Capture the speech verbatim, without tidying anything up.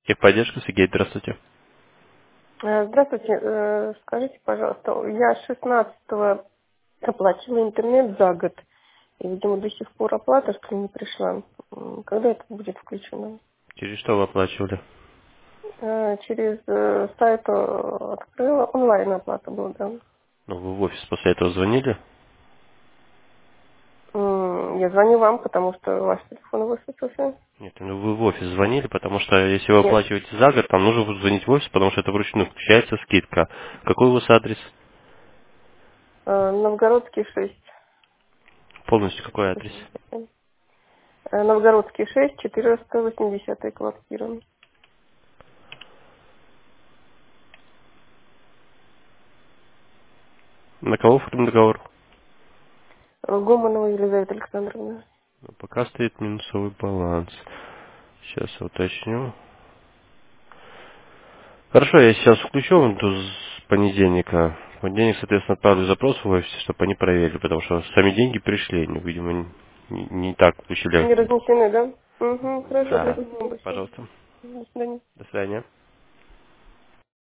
Техподдержка, Сергей, здравствуйте. Э, Здравствуйте. Э, Скажите, пожалуйста, я шестнадцатого оплатила интернет за год. И, видимо, до сих пор оплата, что ли, не пришла. М, Когда это будет включено? Через что вы оплачивали? Э, Через э, сайт э, открыла. Онлайн оплата была, да. Ну, вы в офис после этого звонили? М, Я звоню вам, потому что ваш телефон высветился. Нет, ну вы в офис звонили, потому что если вы Нет. оплачиваете за год, там нужно звонить в офис, потому что это вручную включается скидка. Какой у вас адрес? Э, Новгородский шесть. Полностью какой адрес? восемьдесят. Э, Новгородский шесть, четыреста восьмидесятая квартира. На кого оформлен договор? Э, Гомонова Елизавета Александровна. Ну, пока стоит минусовой баланс. Сейчас я уточню. Хорошо, я сейчас включу вам до с понедельника. В понедельник, соответственно, отправлю запрос в офис, чтобы они проверили, потому что сами деньги пришли, они, видимо, не, не так получили. Не разнесены, да? Угу, хорошо, Да, спасибо большое. пожалуйста. До свидания. До свидания.